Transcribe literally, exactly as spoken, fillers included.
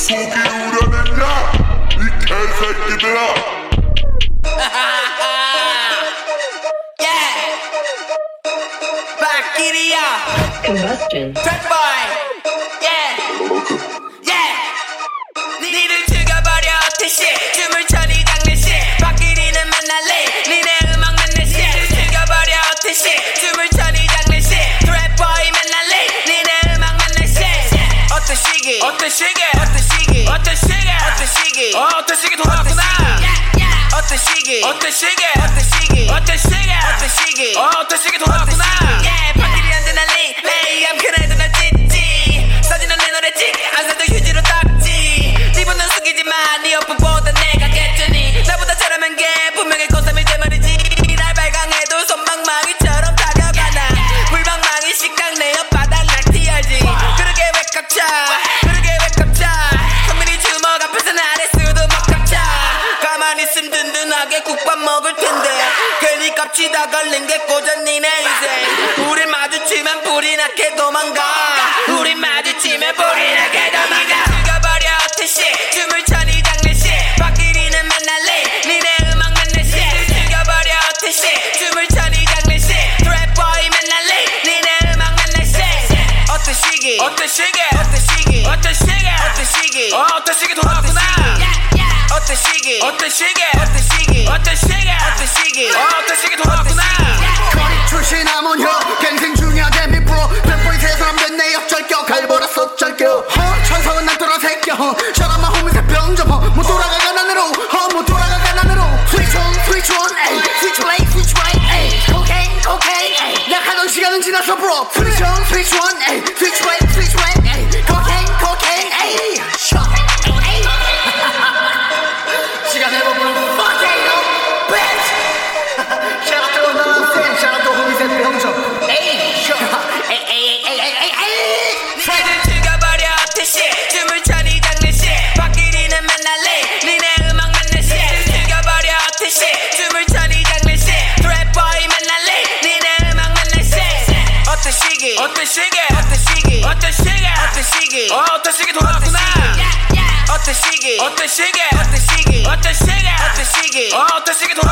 속이 우려냈냐 이 개새끼들아. Combustion. Trap boy, yeah, yeah. 니를 죽여버려 어떻시 춤을 춰니 장례식 박기리는 만날래 니네 음악 만날 시 죽여버려 어떻시 춤을 춰니 장례식 Trap boy 만날래 니네 음악 만날 시 어떤 시기 어떤 시기 어떤 시기 어떤 시기 어떤 시기 어 어떤 시기 돌아왔구나 어떤 시기 어떤 시기 어떤 시기 어떤 시기 어떤 시기 어 어떤 시기 돌아왔구나 박기리한테 날리 레이암 그래도 날 찢지 사진은 내 노래 찍 안사도 휴지로 닦지 네 분은 숙이지만 네 옆보다 내가 깼더니 나보다 잘하면 게 분명히 고삼일 때 말이지 날 발광해도 손방망이처럼 다가가나 물방망이 식당 내 옆바닥 낙티 알지 그러게 왜 깝쳐 그러게 왜 깝쳐 선민이 주먹 앞에서 나를 수도 못 깝쳐 가만히 있음 든든하게 국밥 먹을 텐데 괜히 깝치다 걸린 게 고전 니네 인생 우리 마주치면 불이 나게 도망가 우리 마주치면 불이 나게 도망가 죽여버려 어떻시 춤을 춰니 장례식 박기리는 만날래 니네 음악 만날 시 죽여버려 어떻시 춤을 춰니 장례식 Trap boy 만날래 니네 음악 만날 시 어떤 시기 어떤 시기 어떤 시기 어떤 시기 어떤 시기 어 어떤 시기 돌아왔구나 어떤 시기 어떤 시기 어떤 시기 어떤 시기 어떤 시기 어 어떤 시기 돌아왔구나 거리 출신 아몬혀 갱생 중이야 데뷔 프로 랩보이 세 사람 됐네 역절겨 갈보라서 절겨 허 천성은 난 돌아 새끼야 허 셔라마 호미 새병 접어 못 돌아가가 난으로 허못 돌아가가 난으로 스위치 온 스위치 온 에이 스위치 플레이 스위치 플레이 에이 코케인 코케인 에이 약하던 시간은 지났어 브로 스위치 온 스위치 온 에이 스위치 플레이 스위치 플레이 에이 코케인 코케인 에이 셔 에이 시간 해보면 fuck it up bitch Shout out to another fan shout out to 호미 새병 접어 에이 셔 에이 에이 에이 에이 에이 니를 죽여버려 어떻시 춤을 춰니 장례식 박기리는 만날래 니네 음악 만날 시 죽여버려 어떻시 춤을 춰니 장례식 Trap boy 만날래 니네 음악 만날 시 어떤 시기 어떤 시기 어떤 시기 어떤 시기 어떤 시기 어 어떤 시기 돌아왔구나 어떤 시기 어떤 시기 어떤 시기 어떤 시기 어떤 시기 어 어떤 시기